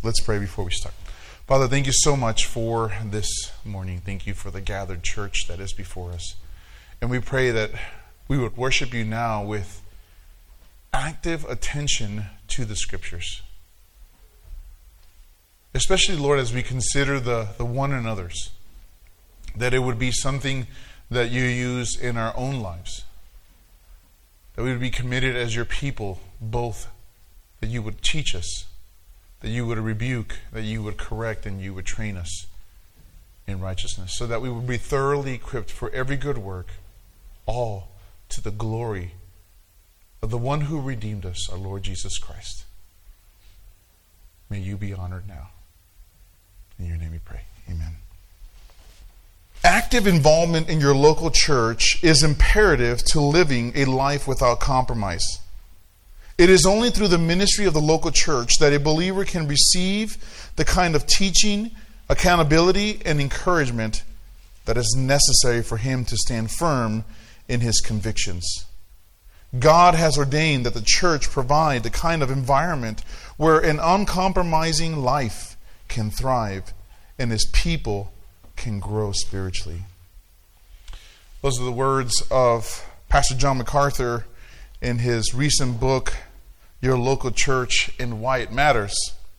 Let's pray before we start. Father, thank you so much for this morning. Thank you for the gathered church that is before us. And we pray that we would worship you now with active attention to the Scriptures. Especially, Lord, as we consider the one another's, that it would be something that you use in our own lives. That we would be committed as your people, both that you would teach us, that you would rebuke, that you would correct, and you would train us in righteousness, so that we would be thoroughly equipped for every good work, all to the glory of the one who redeemed us, our Lord Jesus Christ. May you be honored now. In your name we pray. Amen. Active involvement in your local church is imperative to living a life without compromise. It is only through the ministry of the local church that a believer can receive the kind of teaching, accountability, and encouragement that is necessary for him to stand firm in his convictions. God has ordained that the church provide the kind of environment where an uncompromising life can thrive and his people can grow spiritually. Those are the words of Pastor John MacArthur in his recent book, Your Local Church and Why It Matters.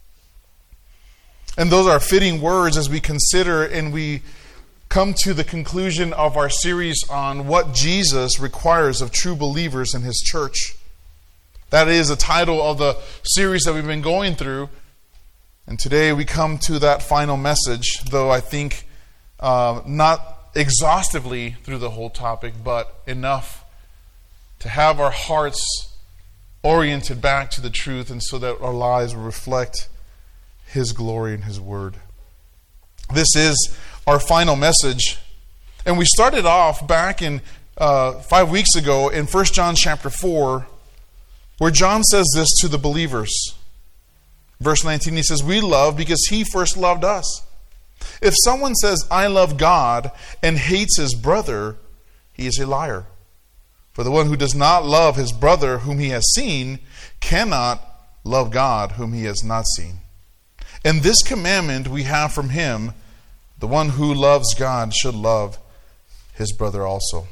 And those are fitting words as we consider and we come to the conclusion of our series on what Jesus requires of true believers in his church. That is the title of the series that we've been going through. And today we come to that final message, though I think not exhaustively through the whole topic, but enough to have our hearts oriented back to the truth, and so that our lives will reflect his glory and his word. This is our final message. And we started off back in 5 weeks ago in 1 John chapter 4, where John says this to the believers. Verse 19, he says, "We love because he first loved us. If someone says, 'I love God,' and hates his brother, he is a liar. For the one who does not love his brother whom he has seen cannot love God whom he has not seen. And this commandment we have from him, the one who loves God should love his brother also."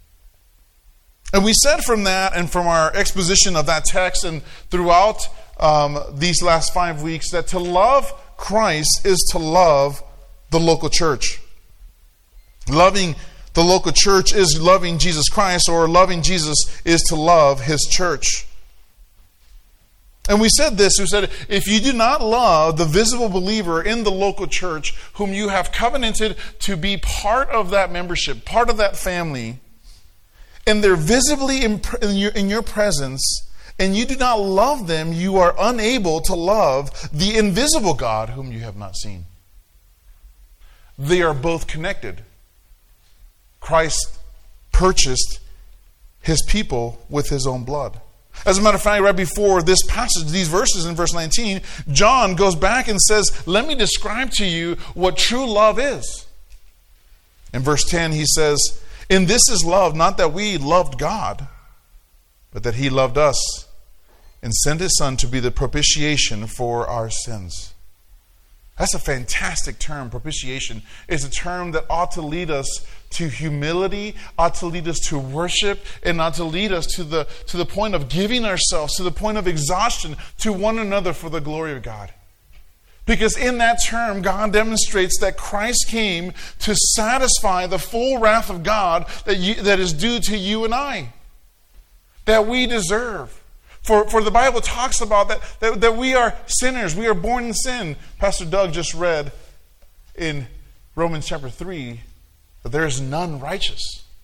And we said from that and from our exposition of that text and throughout these last 5 weeks that to love Christ is to love the local church. Loving the local church is loving Jesus Christ, or loving Jesus is to love his church. And we said this, we said, if you do not love the visible believer in the local church whom you have covenanted to be part of that membership, part of that family, and they're visibly in your presence, and you do not love them, you are unable to love the invisible God whom you have not seen. They are both connected. Christ purchased his people with his own blood. As a matter of fact, right before this passage, these verses in verse 19, John goes back and says, let me describe to you what true love is. In verse 10, he says, "In this is love, not that we loved God, but that he loved us and sent his Son to be the propitiation for our sins." That's a fantastic term, propitiation. It's a term that ought to lead us to humility, ought to lead us to worship, and ought to lead us to the point of giving ourselves, to the point of exhaustion to one another for the glory of God. Because in that term, God demonstrates that Christ came to satisfy the full wrath of God that is due to you and I, that we deserve. For the Bible talks about that we are sinners. We are born in sin. Pastor Doug just read in Romans chapter 3 that there is none righteous.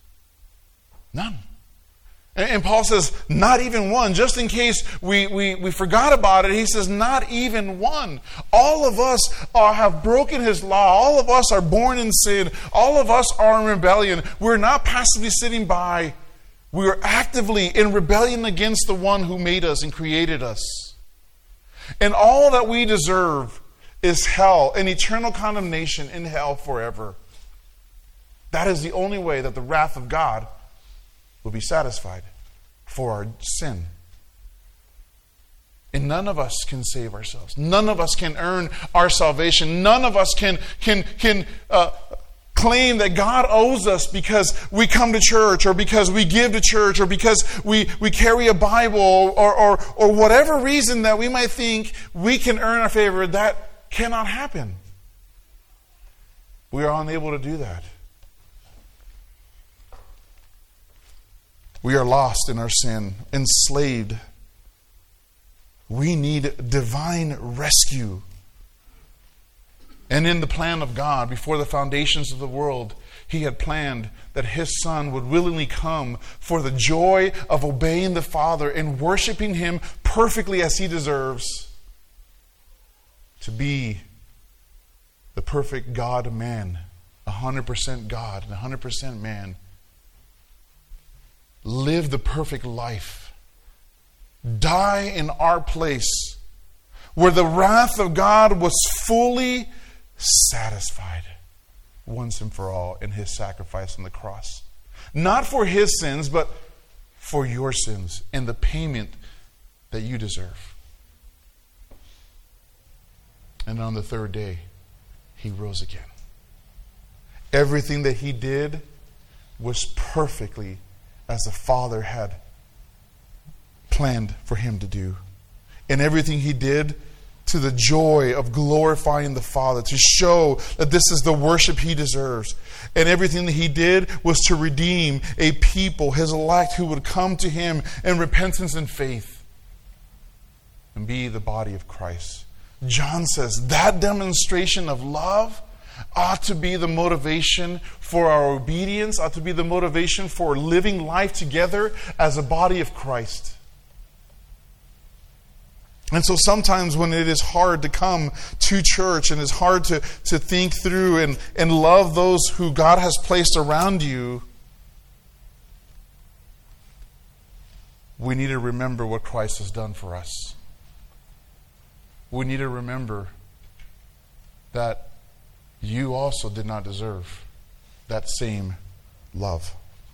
None. And Paul says, not even one. Just in case we forgot about it, he says, not even one. All of us have broken his law. All of us are born in sin. All of us are in rebellion. We're not passively sitting by. We are actively in rebellion against the one who made us and created us. And all that we deserve is hell, and eternal condemnation in hell forever. That is the only way that the wrath of God will be satisfied for our sin. And none of us can save ourselves. None of us can earn our salvation. None of us can claim that God owes us because we come to church, or because we give to church, or because we carry a Bible, or whatever reason that we might think we can earn our favor. That cannot happen. We are unable to do that. We are lost in our sin, enslaved. We need divine rescue. And in the plan of God, before the foundations of the world, He had planned that His Son would willingly come for the joy of obeying the Father and worshiping Him perfectly as He deserves, to be the perfect God-man, 100% God and 100% man. Live the perfect life. Die in our place, where the wrath of God was fully satisfied once and for all in His sacrifice on the cross. Not for His sins, but for your sins and the payment that you deserve. And on the third day, He rose again. Everything that He did was perfectly as the Father had planned for Him to do. And everything He did to the joy of glorifying the Father, to show that this is the worship He deserves. And everything that He did was to redeem a people, His elect, who would come to Him in repentance and faith and be the body of Christ. John says that demonstration of love ought to be the motivation for our obedience, ought to be the motivation for living life together as a body of Christ. And so sometimes when it is hard to come to church and it's hard to think through and love those who God has placed around you, we need to remember what Christ has done for us. We need to remember that you also did not deserve that same love.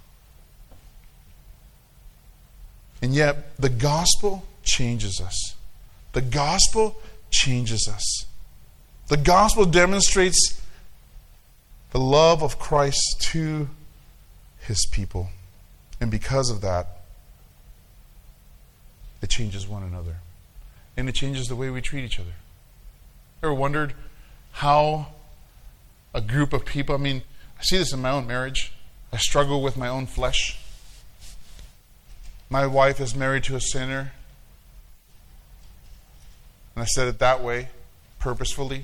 And yet, the gospel changes us. The gospel changes us. The gospel demonstrates the love of Christ to His people. And because of that, it changes one another. And it changes the way we treat each other. Ever wondered how a group of people, I see this in my own marriage. I struggle with my own flesh. My wife is married to a sinner. And I said it that way, purposefully.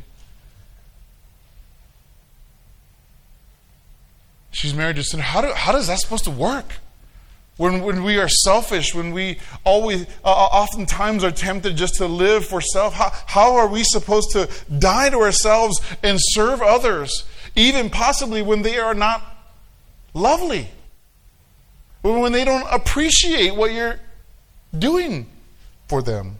She's married to a sinner. How is that supposed to work? When we are selfish, when we always, oftentimes are tempted just to live for self, how are we supposed to die to ourselves and serve others, even possibly when they are not lovely? When they don't appreciate what you're doing for them?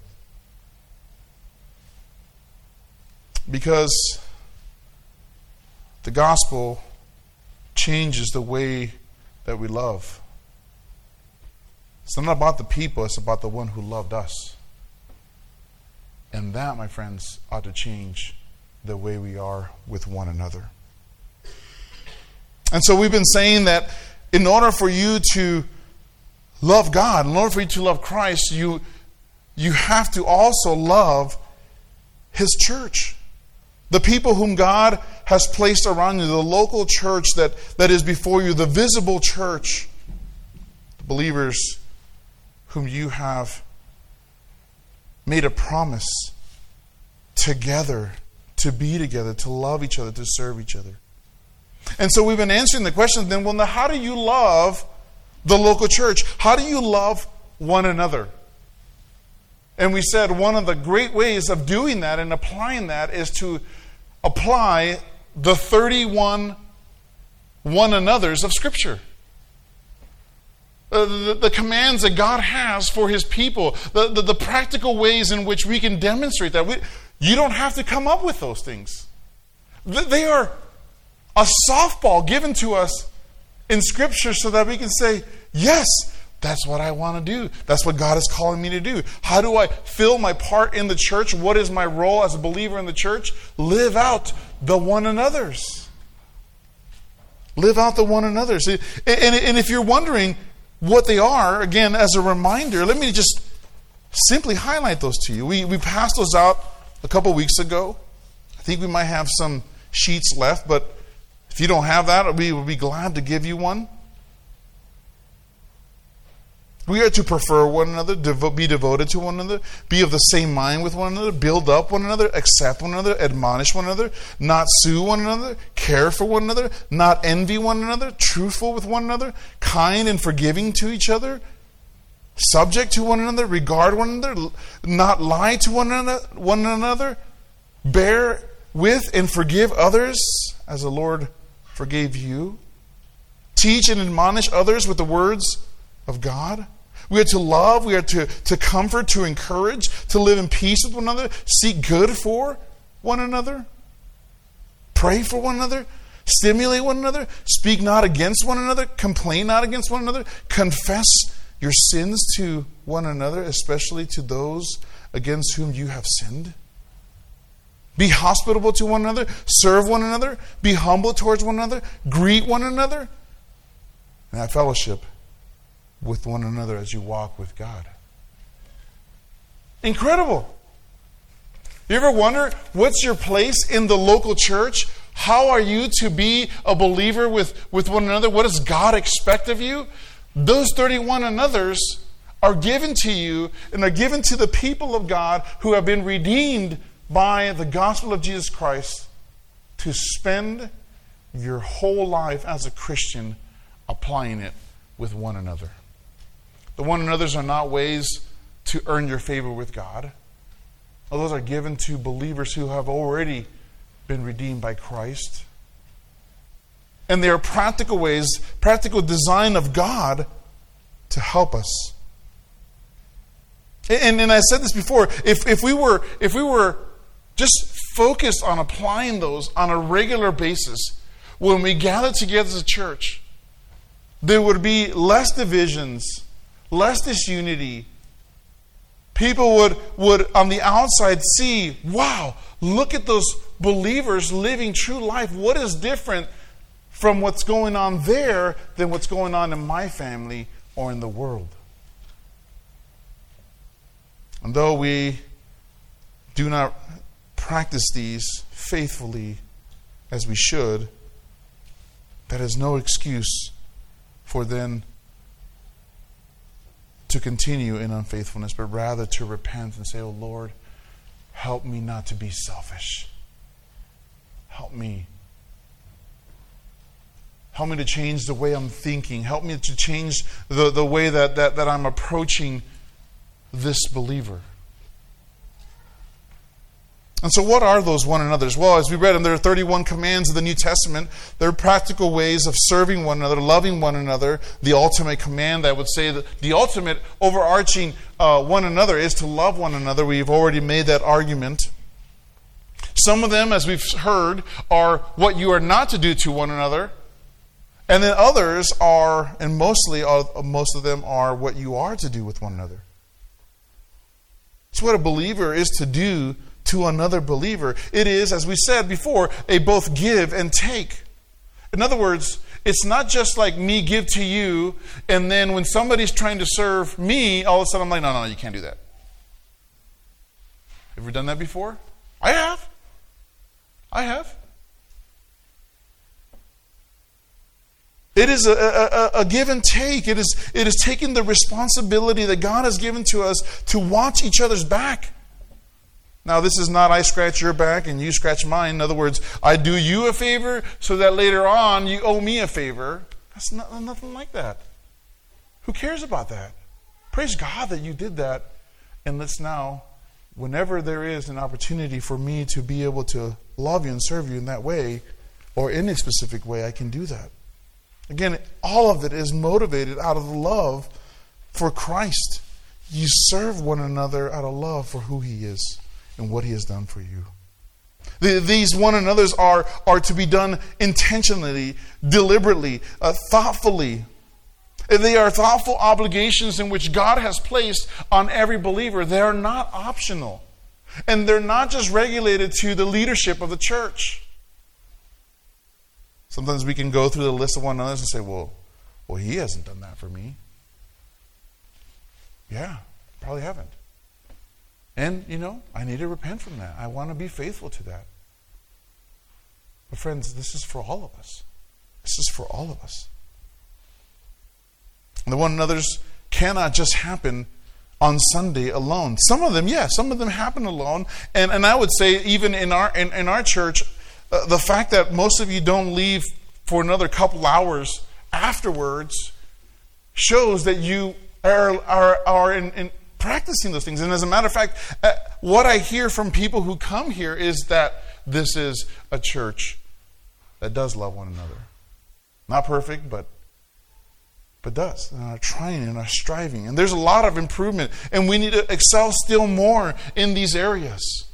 Because the gospel changes the way that we love. It's not about the people, it's about the one who loved us. And that, my friends, ought to change the way we are with one another. And so we've been saying that in order for you to love God, in order for you to love Christ, you have to also love His church. The people whom God has placed around you, the local church that is before you, the visible church, the believers whom you have made a promise together, to be together, to love each other, to serve each other. And so we've been answering the question then, well, now how do you love the local church? How do you love one another? And we said one of the great ways of doing that and applying that is to apply the 31 one another's of Scripture. The commands that God has for His people, the practical ways in which we can demonstrate that. You don't have to come up with those things. They are a softball given to us in Scripture so that we can say, yes, That's what I want to do. That's what God is calling me to do. How do I fill my part in the church? What is my role as a believer in the church? Live out the one another's. Live out the one another's. And if you're wondering what they are, again, as a reminder, let me just simply highlight those to you. We passed those out a couple weeks ago. I think we might have some sheets left, but if you don't have that, we will be glad to give you one. We are to prefer one another, be devoted to one another, be of the same mind with one another, build up one another, accept one another, admonish one another, not sue one another, care for one another, not envy one another, truthful with one another, kind and forgiving to each other, subject to one another, regard one another, not lie to one another, bear with and forgive others as the Lord forgave you. Teach and admonish others with the words of God. We are to love, we are to comfort, to encourage, to live in peace with one another, seek good for one another, pray for one another, stimulate one another, speak not against one another, complain not against one another, confess your sins to one another, especially to those against whom you have sinned. Be hospitable to one another, serve one another, be humble towards one another, greet one another, and have fellowship with one another as you walk with God. Incredible. You ever wonder, what's your place in the local church? How are you to be a believer with one another? What does God expect of you? Those 31 another's are given to you and are given to the people of God who have been redeemed by the gospel of Jesus Christ to spend your whole life as a Christian applying it with one another. The one another's are not ways to earn your favor with God. Those are given to believers who have already been redeemed by Christ. And they are practical ways, practical design of God to help us. And I said this before, if we were just focused on applying those on a regular basis, when we gather together as a church, there would be less divisions, less disunity. People would on the outside see, wow, look at those believers living true life. What is different from what's going on there than what's going on in my family or in the world? And though we do not practice these faithfully as we should, that is no excuse for then to continue in unfaithfulness, but rather to repent and say, oh Lord, help me not to be selfish. Help me. Help me to change the way I'm thinking. Help me to change the way that I'm approaching this believer. And so what are those one another's? Well, as we read them, there are 31 commands of the New Testament. They're practical ways of serving one another, loving one another. The ultimate command, I would say, that the ultimate overarching one another is to love one another. We've already made that argument. Some of them, as we've heard, are what you are not to do to one another. And then others are, and most of them are what you are to do with one another. It's what a believer is to do to another believer. It is, as we said before, a both give and take. In other words, it's not just like me give to you, and then when somebody's trying to serve me, all of a sudden I'm like, no, you can't do that. Ever done that before? I have. It is a give and take. It is taking the responsibility that God has given to us to watch each other's back. Now, this is not I scratch your back and you scratch mine. In other words, I do you a favor so that later on you owe me a favor. That's nothing like that. Who cares about that? Praise God that you did that. And let's now, whenever there is an opportunity for me to be able to love you and serve you in that way, or in a specific way, I can do that. Again, all of it is motivated out of love for Christ. You serve one another out of love for who He is and what He has done for you. These one another's are to be done intentionally, deliberately, thoughtfully. They are thoughtful obligations in which God has placed on every believer. They are not optional. And they're not just regulated to the leadership of the church. Sometimes we can go through the list of one another and say, well, he hasn't done that for me. Yeah, probably haven't. And, I need to repent from that. I want to be faithful to that. But friends, this is for all of us. This is for all of us. And the one another's cannot just happen on Sunday alone. Some of them, some of them happen alone. And I would say even in our church, the fact that most of you don't leave for another couple hours afterwards shows that you are in practicing those things. And as a matter of fact, what I hear from people who come here is that this is a church that does love one another. Not perfect, but does. And are trying and are striving. And there's a lot of improvement. And we need to excel still more in these areas.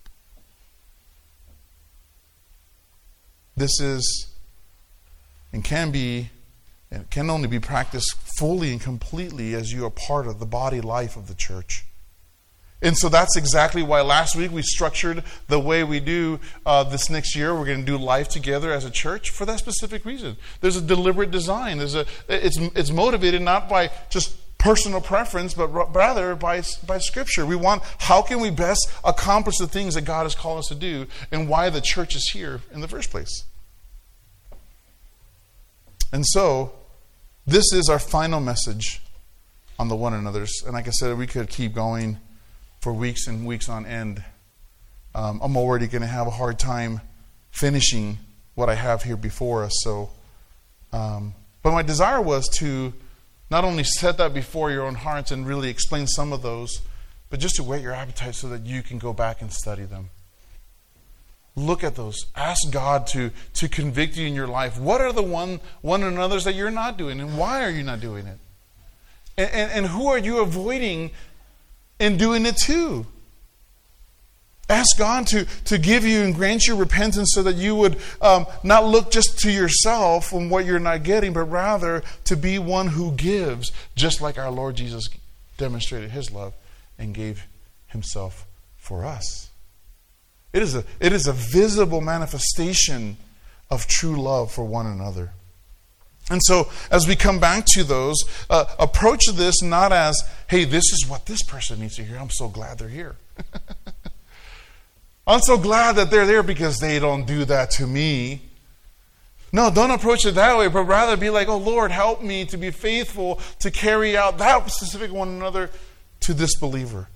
This is and can only be practiced fully and completely as you are part of the body life of the church. And so that's exactly why last week we structured the way we do this next year. We're going to do life together as a church for that specific reason. There's a deliberate design. It's motivated not by just personal preference, but rather by Scripture. We want, how can we best accomplish the things that God has called us to do, and why the church is here in the first place. And so, this is our final message on the one another's. And like I said, we could keep going for weeks and weeks on end. I'm already going to have a hard time finishing what I have here before us. So, but my desire was to not only set that before your own hearts and really explain some of those, but just to whet your appetite so that you can go back and study them. Look at those. Ask God to convict you in your life. What are the one another's that you're not doing, and why are you not doing it? And who are you avoiding in doing it too? Ask God to give you and grant you repentance so that you would not look just to yourself and what you're not getting, but rather to be one who gives, just like our Lord Jesus demonstrated His love and gave Himself for us. It is a visible manifestation of true love for one another. And so, as we come back to those, approach this not as, hey, this is what this person needs to hear. I'm so glad they're here. I'm so glad that they're there because they don't do that to me. No, don't approach it that way, but rather be like, oh, Lord, help me to be faithful to carry out that specific one another to this believer.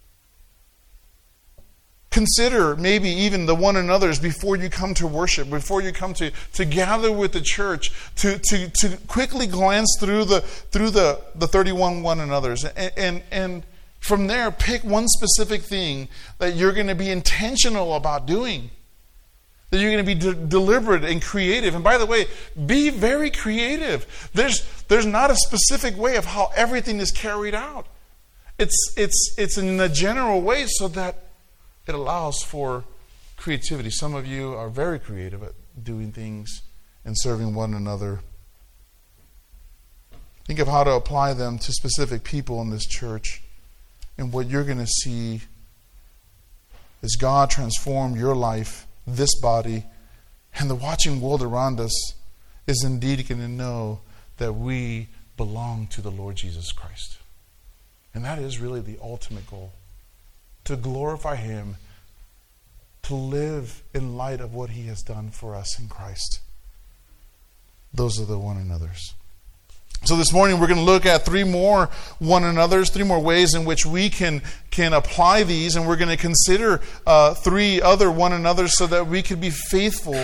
Consider maybe even the one another's before you come to worship, before you come to gather with the church, to quickly glance through the 31 one another's, and from there pick one specific thing that you're going to be intentional about doing, that you're going to be deliberate and creative. And by the way, be very creative. There's not a specific way of how everything is carried out. It's in a general way so that it allows for creativity. Some of you are very creative at doing things and serving one another. Think of how to apply them to specific people in this church. And what you're going to see is God transform your life, this body, and the watching world around us is indeed going to know that we belong to the Lord Jesus Christ. And that is really the ultimate goal. To glorify Him, to live in light of what He has done for us in Christ. Those are the one another's. So this morning we're going to look at three more one another's, three more ways in which we can apply these, and we're going to consider three other one another's so that we can be faithful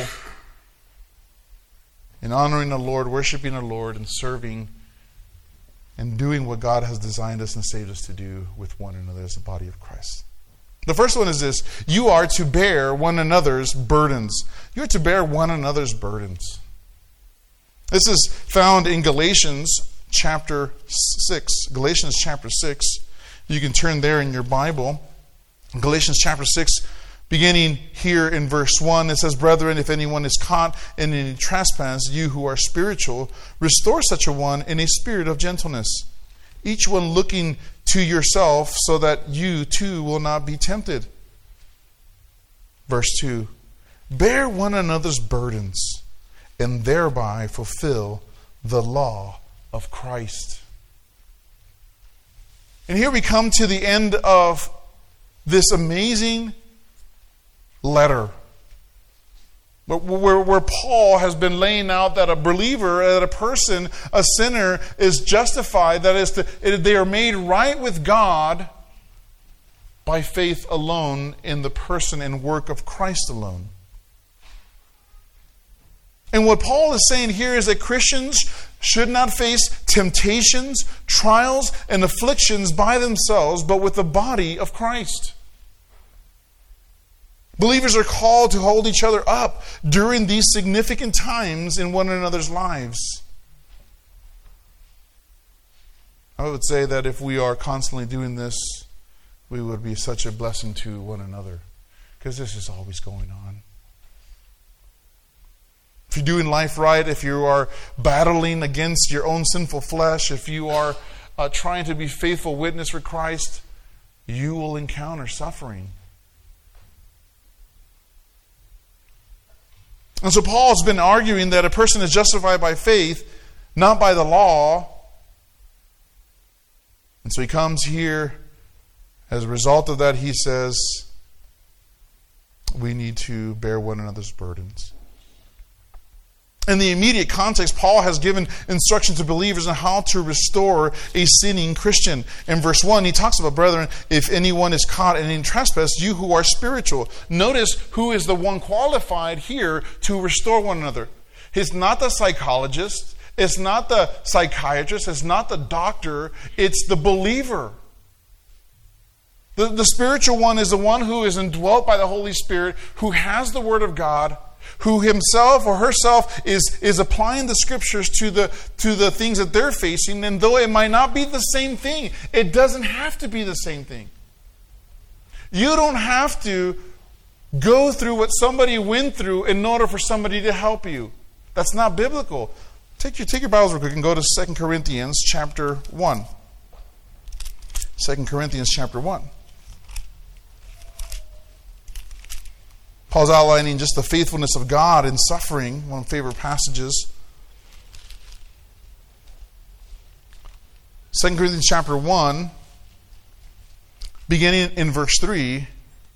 in honoring the Lord, worshiping the Lord, and serving and doing what God has designed us and saved us to do with one another as the body of Christ. The first one is this: you are to bear one another's burdens. You are to bear one another's burdens. This is found in Galatians chapter 6. Galatians chapter 6. You can turn there in your Bible. Galatians chapter 6, Beginning here in verse 1, it says, "Brethren, if anyone is caught in any trespass, you who are spiritual, restore such a one in a spirit of gentleness, each one looking to yourself, so that you too will not be tempted." Verse 2, "Bear one another's burdens, and thereby fulfill the law of Christ." And here we come to the end of this amazing letter, where Paul has been laying out that a believer, that a person, a sinner, is justified. That is, they are made right with God by faith alone in the person and work of Christ alone. And what Paul is saying here is that Christians should not face temptations, trials, and afflictions by themselves, but with the body of Christ. Believers are called to hold each other up during these significant times in one another's lives. I would say that if we are constantly doing this, we would be such a blessing to one another, because this is always going on. If you're doing life right, if you are battling against your own sinful flesh, if you are trying to be faithful witness for Christ, you will encounter suffering. And so Paul's been arguing that a person is justified by faith, not by the law. And so he comes here, as a result of that, he says, we need to bear one another's burdens. In the immediate context, Paul has given instruction to believers on how to restore a sinning Christian. In verse 1, he talks about, "Brethren, if anyone is caught in any trespass, you who are spiritual." Notice who is the one qualified here to restore one another. It's not the psychologist, it's not the psychiatrist, it's not the doctor, it's the believer. The spiritual one is the one who is indwelt by the Holy Spirit, who has the Word of God, who himself or herself is applying the Scriptures to the things that they're facing. And though it might not be the same thing, it doesn't have to be the same thing. You don't have to go through what somebody went through in order for somebody to help you. That's not biblical. Take your Bibles real quick and go to 2 Corinthians chapter 1. 2 Corinthians chapter 1. Paul's outlining just the faithfulness of God in suffering, one of my favorite passages. 2 Corinthians chapter 1, beginning in verse 3,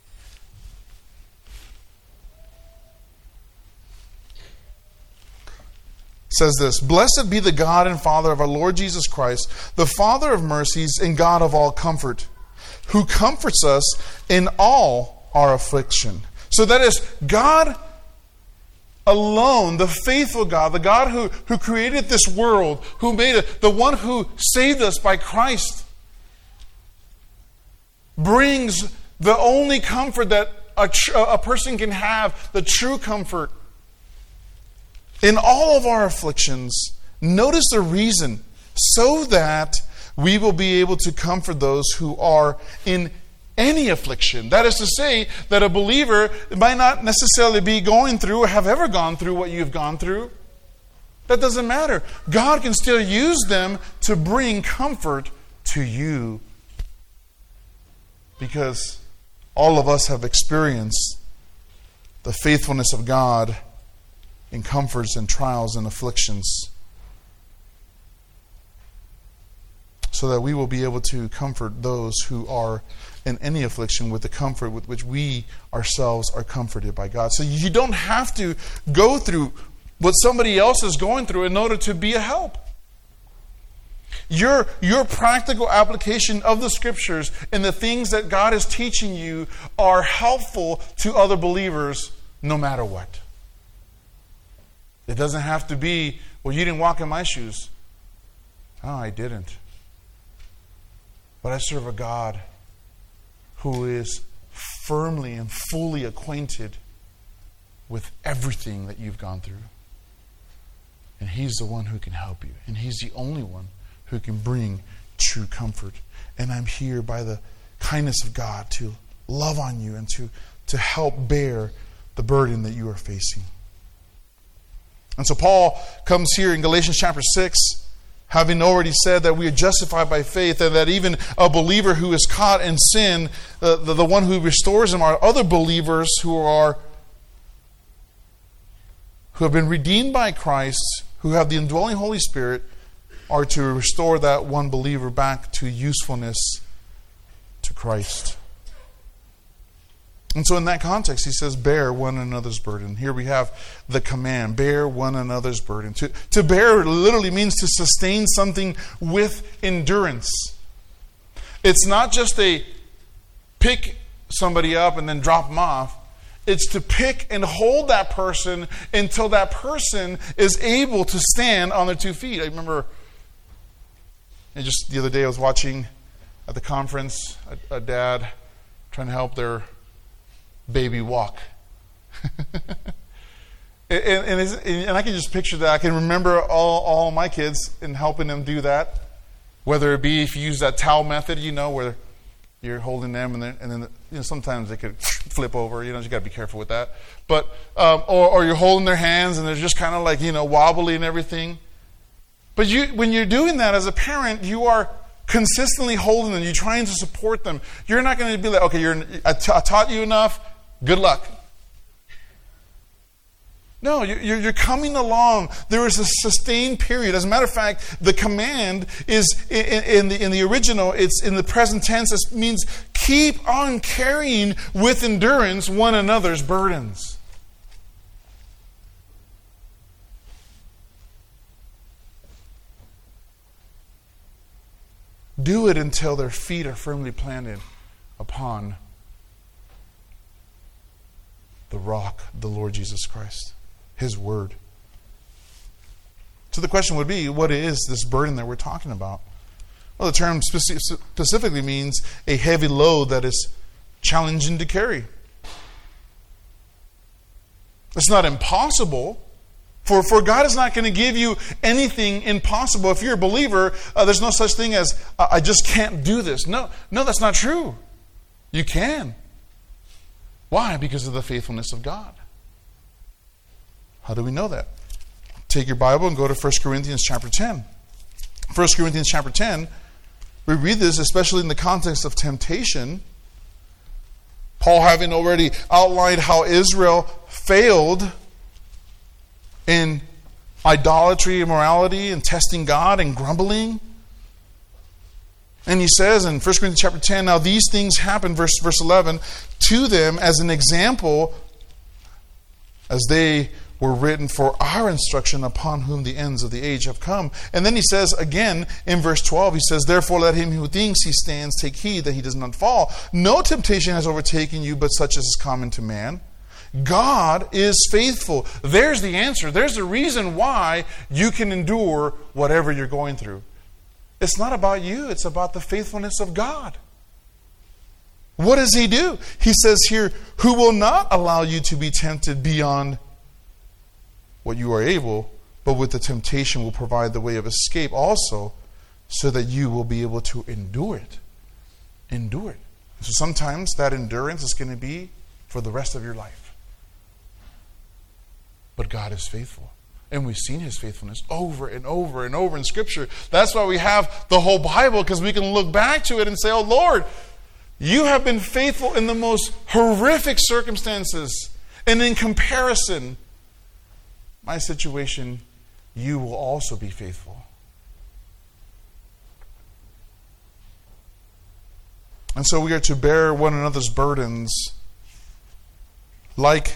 says this: "Blessed be the God and Father of our Lord Jesus Christ, the Father of mercies and God of all comfort, who comforts us in all our affliction." So that is God alone, the faithful God, the God who created this world, who made it, the one who saved us by Christ, brings the only comfort that a person can have, the true comfort. In all of our afflictions, notice the reason, so that we will be able to comfort those who are in any affliction. That is to say, that a believer might not necessarily be going through or have ever gone through what you've gone through. That doesn't matter. God can still use them to bring comfort to you, because all of us have experienced the faithfulness of God in comforts and trials and afflictions, so that we will be able to comfort those who are in any affliction with the comfort with which we ourselves are comforted by God. So you don't have to go through what somebody else is going through in order to be a help. Your practical application of the Scriptures and the things that God is teaching you are helpful to other believers no matter what. It doesn't have to be, well, you didn't walk in my shoes. Oh, I didn't. But I serve a God who is firmly and fully acquainted with everything that you've gone through. And He's the one who can help you. And He's the only one who can bring true comfort. And I'm here by the kindness of God to love on you and to to help bear the burden that you are facing. And so Paul comes here in Galatians chapter 6, having already said that we are justified by faith, and that even a believer who is caught in sin, the one who restores him are other believers who have been redeemed by Christ, who have the indwelling Holy Spirit, are to restore that one believer back to usefulness to Christ. And so in that context, he says, bear one another's burden. Here we have the command, bear one another's burden. To bear literally means to sustain something with endurance. It's not just a pick somebody up and then drop them off. It's to pick and hold that person until that person is able to stand on their 2 feet. I remember just the other day I was watching at the conference a dad trying to help their baby walk. and I can just picture that. I can remember all my kids and helping them do that. Whether it be if you use that towel method, where you're holding them and then sometimes they could flip over. You got to be careful with that. But or you're holding their hands and they're just kind of like wobbly and everything. But when you're doing that as a parent, you are consistently holding them. You're trying to support them. You're not going to be like, okay, I taught you enough. Good luck. No, you're coming along. There is a sustained period. As a matter of fact, the command is in the original. It's in the present tense. It means keep on carrying with endurance one another's burdens. Do it until their feet are firmly planted upon the rock, the Lord Jesus Christ, His Word. So the question would be, what is this burden that we're talking about? Well, the term specifically means a heavy load that is challenging to carry. It's not impossible. For God is not going to give you anything impossible. If you're a believer, there's no such thing as, I just can't do this. No, that's not true. You can. Why? Because of the faithfulness of God. How do we know that? Take your Bible and go to 1 Corinthians chapter 10. 1 Corinthians chapter 10, we read this, especially in the context of temptation. Paul having already outlined how Israel failed in idolatry, immorality, and testing God and grumbling. And he says in 1 Corinthians chapter 10, now these things happen, verse 11, to them as an example, as they were written for our instruction, upon whom the ends of the age have come. And then he says again in verse 12, he says, therefore let him who thinks he stands take heed that he does not fall. No temptation has overtaken you, but such as is common to man. God is faithful. There's the answer. There's the reason why you can endure whatever you're going through. It's not about you. It's about the faithfulness of God. What does He do? He says here, who will not allow you to be tempted beyond what you are able, but with the temptation will provide the way of escape also, so that you will be able to endure it. Endure it. So sometimes that endurance is going to be for the rest of your life. But God is faithful. And we've seen His faithfulness over and over and over in Scripture. That's why we have the whole Bible, because we can look back to it and say, oh Lord, you have been faithful in the most horrific circumstances. And in comparison, my situation, you will also be faithful. And so we are to bear one another's burdens like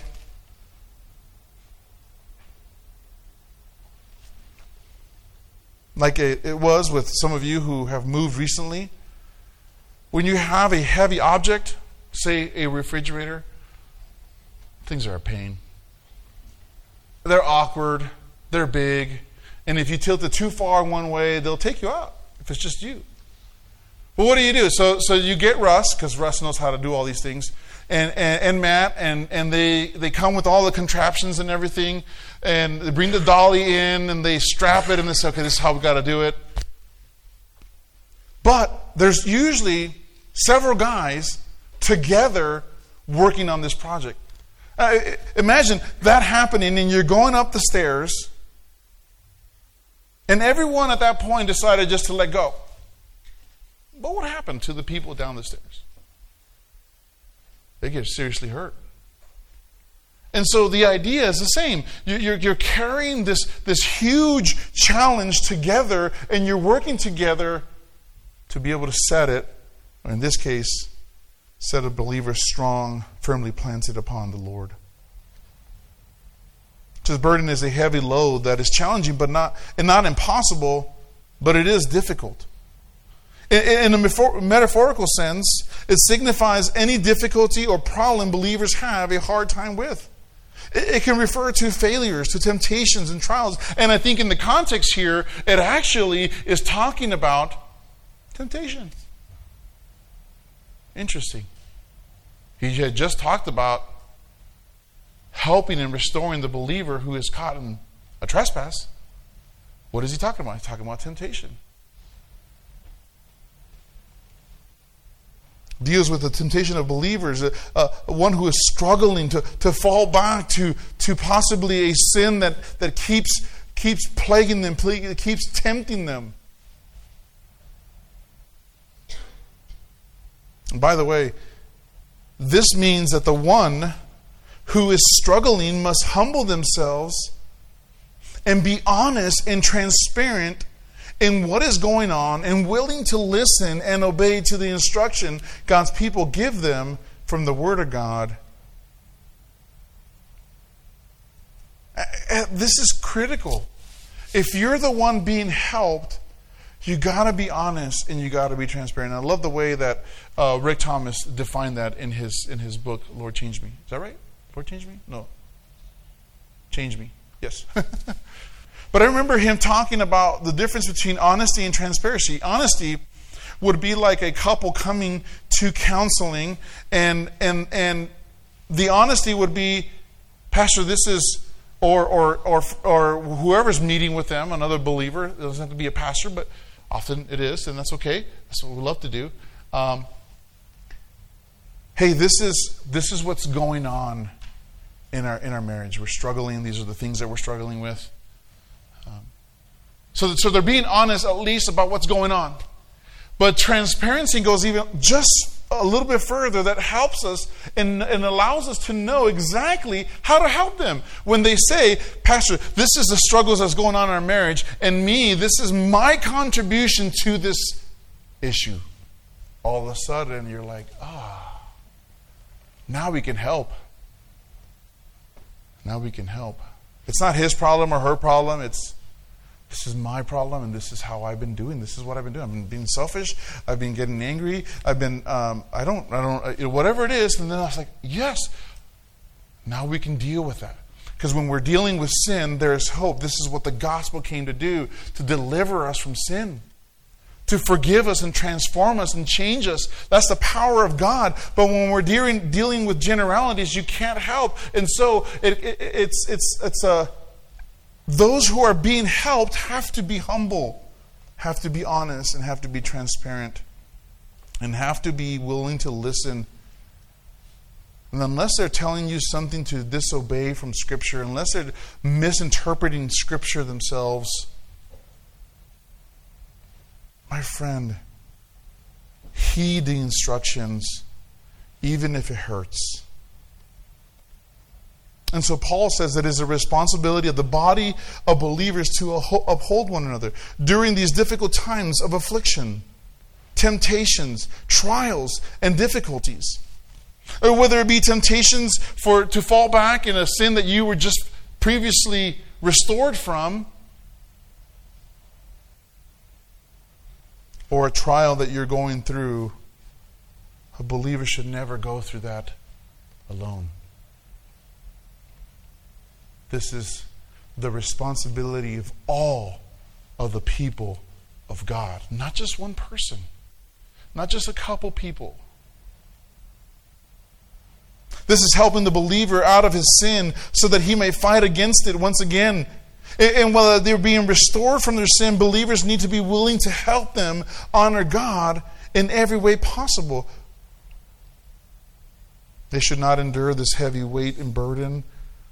it was with some of you who have moved recently. When you have a heavy object, say a refrigerator, things are a pain. They're awkward, they're big, and if you tilt it too far one way, they'll take you out if it's just you. But what do? So you get Russ, because Russ knows how to do all these things, and Matt, and they come with all the contraptions and everything, and they bring the dolly in, and they strap it, and they say, okay, this is how we got to do it. But there's usually several guys together working on this project. Imagine that happening, and you're going up the stairs, and everyone at that point decided just to let go. But what happened to the people down the stairs? They get seriously hurt. And so the idea is the same. You're carrying this huge challenge together, and you're working together to be able to set it, or in this case, set a believer strong, firmly planted upon the Lord. This burden is a heavy load that is challenging, but not impossible, but it is difficult. In a metaphorical sense, it signifies any difficulty or problem believers have a hard time with. It can refer to failures, to temptations and trials. And I think in the context here, it actually is talking about temptation. Interesting. He had just talked about helping and restoring the believer who is caught in a trespass. What is he talking about? He's talking about temptation. Deals with the temptation of believers, one who is struggling to fall back to possibly a sin that keeps plaguing them, keeps tempting them. And by the way, this means that the one who is struggling must humble themselves and be honest and transparent in what is going on, and willing to listen and obey to the instruction God's people give them from the Word of God. This is critical. If you're the one being helped, you got to be honest and you got to be transparent. And I love the way that Rick Thomas defined that in his book, Lord Change Me. Is that right? Lord Change Me? No. Change Me. Yes. But I remember him talking about the difference between honesty and transparency. Honesty would be like a couple coming to counseling, and the honesty would be, Pastor, this is, or whoever's meeting with them, another believer. It doesn't have to be a pastor, but often it is, and that's okay. That's what we love to do. Hey, this is what's going on in our marriage. We're struggling. These are the things that we're struggling with. So they're being honest at least about what's going on. But transparency goes even just a little bit further. That helps us and allows us to know exactly how to help them. When they say, Pastor, this is the struggles that's going on in our marriage, and this is my contribution to this issue. All of a sudden you're like, now we can help. Now we can help. It's not his problem or her problem. This is my problem, and this is how I've been doing. This is what I've been doing. I've been being selfish. I've been getting angry. I've been, whatever it is. And then I was like, yes, now we can deal with that. Because when we're dealing with sin, there is hope. This is what the gospel came to do, to deliver us from sin, to forgive us and transform us and change us. That's the power of God. But when we're dealing with generalities, you can't help. And so those who are being helped have to be humble, have to be honest, and have to be transparent, and have to be willing to listen. And unless they're telling you something to disobey from Scripture, unless they're misinterpreting Scripture themselves, my friend, heed the instructions, even if it hurts. And so Paul says that it is a responsibility of the body of believers to uphold one another during these difficult times of affliction, temptations, trials, and difficulties. Or whether it be temptations to fall back in a sin that you were just previously restored from, or a trial that you're going through. A believer should never go through that alone. This is the responsibility of all of the people of God. Not just one person. Not just a couple people. This is helping the believer out of his sin so that he may fight against it once again. And while they're being restored from their sin, believers need to be willing to help them honor God in every way possible. They should not endure this heavy weight and burden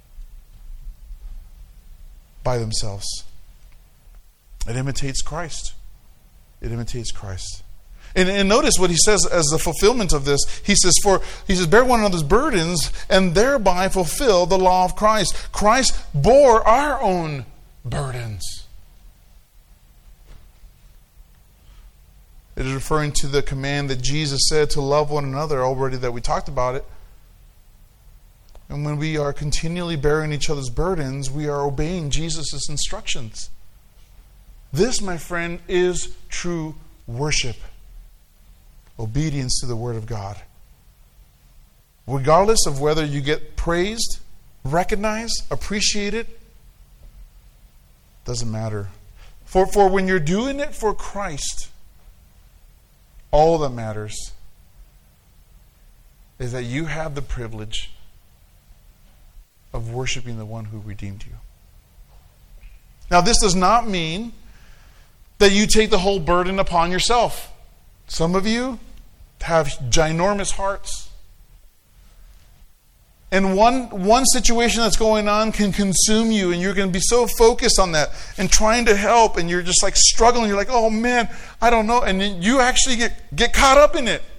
by themselves. It imitates Christ. It imitates Christ. And notice what he says as the fulfillment of this. He says, bear one another's burdens and thereby fulfill the law of Christ. Christ bore our own burdens. It is referring to the command that Jesus said to love one another already, that we talked about it. And when we are continually bearing each other's burdens, we are obeying Jesus' instructions. This, my friend, is true worship. Obedience to the Word of God. Regardless of whether you get praised, recognized, appreciated, doesn't matter. For when you're doing it for Christ, all that matters is that you have the privilege of worshiping the one who redeemed you. Now, this does not mean that you take the whole burden upon yourself. Some of you have ginormous hearts. And one situation that's going on can consume you, and you're going to be so focused on that and trying to help, and you're just like struggling. You're like, oh man, I don't know. And then you actually get caught up in it.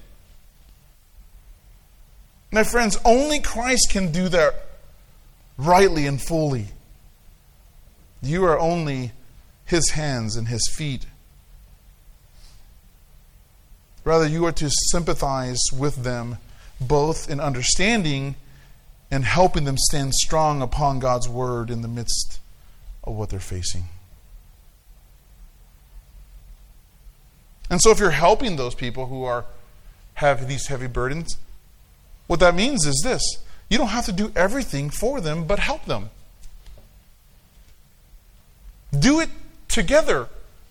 My friends, only Christ can do that rightly and fully. You are only His hands and His feet. Rather, you are to sympathize with them, both in understanding and helping them stand strong upon God's Word in the midst of what they're facing. And so if you're helping those people who have these heavy burdens, what that means is this: you don't have to do everything for them, but help them. Do it together.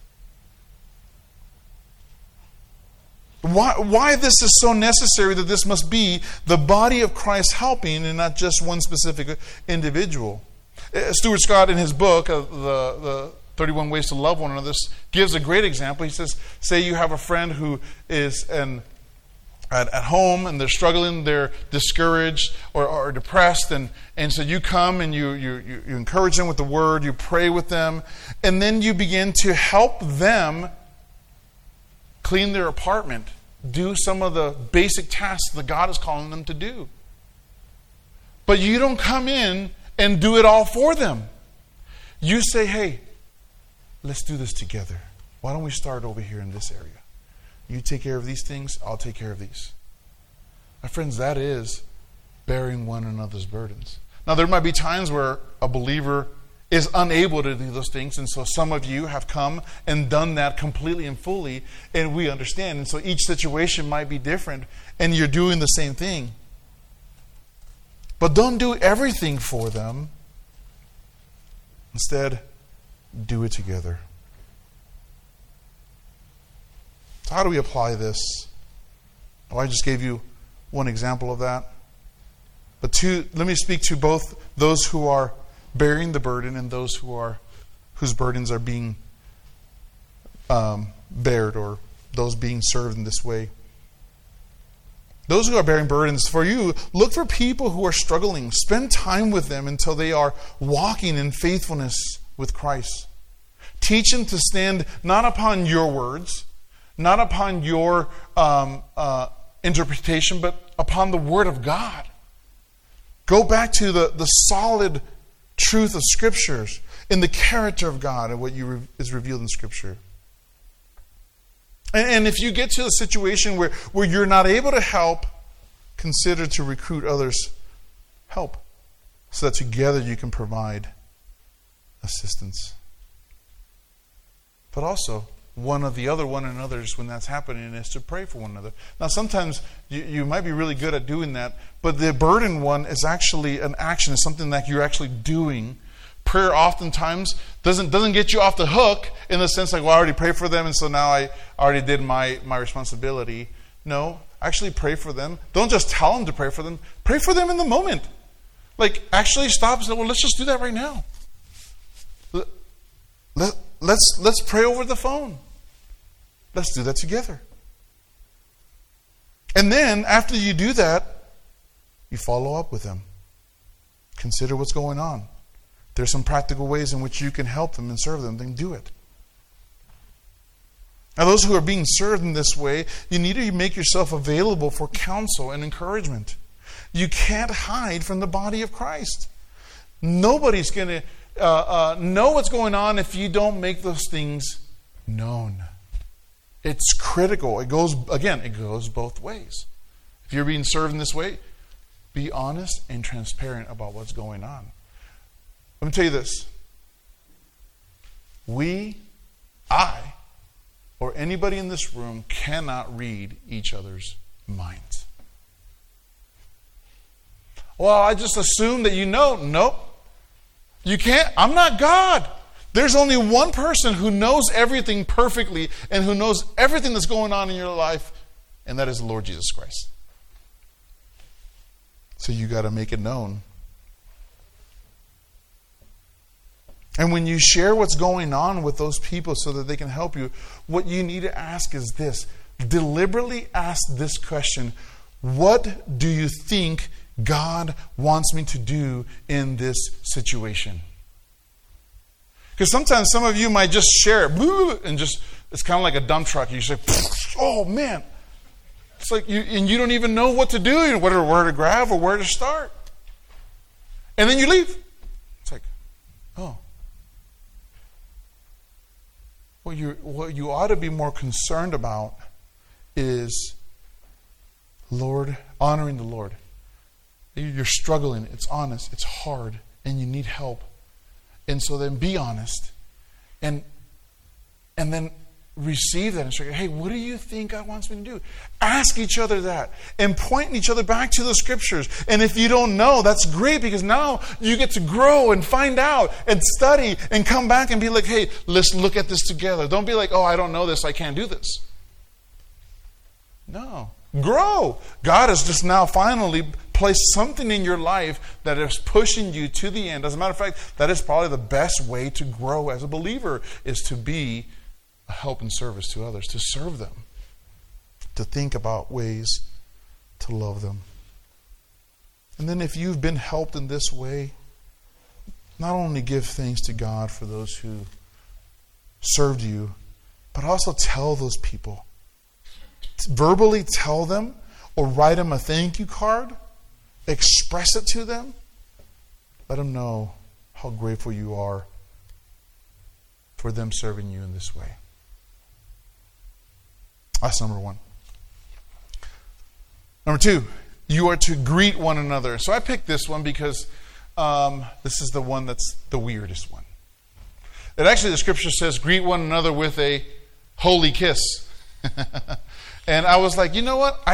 Why this is so necessary, that this must be the body of Christ helping and not just one specific individual. Stuart Scott, in his book, the 31 Ways to Love One Another, gives a great example. He says, say you have a friend who is at home and they're struggling, they're discouraged or depressed, and so you come and you encourage them with the Word, you pray with them, and then you begin to help them clean their apartment, do some of the basic tasks that God is calling them to do. But you don't come in and do it all for them. You say, hey, let's do this together. Why don't we start over here in this area? You take care of these things, I'll take care of these. My friends, that is bearing one another's burdens. Now, there might be times where a believer is unable to do those things, and so some of you have come and done that completely and fully, and we understand. And so each situation might be different, and you're doing the same thing. But don't do everything for them. Instead, do it together. So how do we apply this? Well, I just gave you one example of that. But let me speak to both those who are bearing the burden and those whose burdens are being bared, or those being served in this way. Those who are bearing burdens, for you, look for people who are struggling. Spend time with them until they are walking in faithfulness with Christ. Teach them to stand not upon your words, not upon your interpretation, but upon the Word of God. Go back to the solid truth of Scriptures in the character of God and what is revealed in Scripture. And if you get to a situation where you're not able to help, consider to recruit others' help so that together you can provide assistance. But also, one another's when that's happening is to pray for one another. Now, sometimes you might be really good at doing that, but the burden one is actually an action. It's something that you're actually doing. Prayer oftentimes doesn't get you off the hook in the sense like, well, I already prayed for them, and so now I already did my responsibility. No, actually pray for them. Don't just tell them to pray for them. Pray for them in the moment. Like, actually stop and say, well, let's just do that right now. Let's pray over the phone. Let's do that together. And then, after you do that, you follow up with them. Consider what's going on. There's some practical ways in which you can help them and serve them, then do it. Now, those who are being served in this way, you need to make yourself available for counsel and encouragement. You can't hide from the body of Christ. Nobody's going to know what's going on if you don't make those things known. It's critical. It goes both ways. If you're being served in this way, be honest and transparent about what's going on. Let me tell you this. I, or anybody in this room cannot read each other's minds. Well, I just assume that you know. Nope. You can't. I'm not God. There's only one person who knows everything perfectly and who knows everything that's going on in your life, and that is the Lord Jesus Christ. So you got to make it known. And when you share what's going on with those people so that they can help you, what you need to ask is this. Deliberately ask this question. What do you think God wants me to do in this situation? Because sometimes some of you might just share it and it's kind of like a dump truck. You say, oh man. It's like you don't even know what to do, where to grab or where to start. And then you leave. It's like, oh. What you ought to be more concerned about is honoring the Lord. You're struggling. It's honest. It's hard. And you need help. And so then be honest. And then receive that instruction. Hey, what do you think God wants me to do? Ask each other that. And point each other back to the Scriptures. And if you don't know, that's great, because now you get to grow and find out and study and come back and be like, hey, let's look at this together. Don't be like, oh, I don't know this. I can't do this. No. Grow. God has just now finally placed something in your life that is pushing you to the end. As a matter of fact, that is probably the best way to grow as a believer, is to be a help and service to others, to serve them, to think about ways to love them. And then if you've been helped in this way, not only give thanks to God for those who served you, but also tell those people. Verbally tell them, or write them a thank you card. Express it to them. Let them know how grateful you are for them serving you in this way. That's number one. Number two, you are to greet one another. So I picked this one because this is the one that's the weirdest one. It actually, the Scripture says, greet one another with a holy kiss. And I was like, you know what?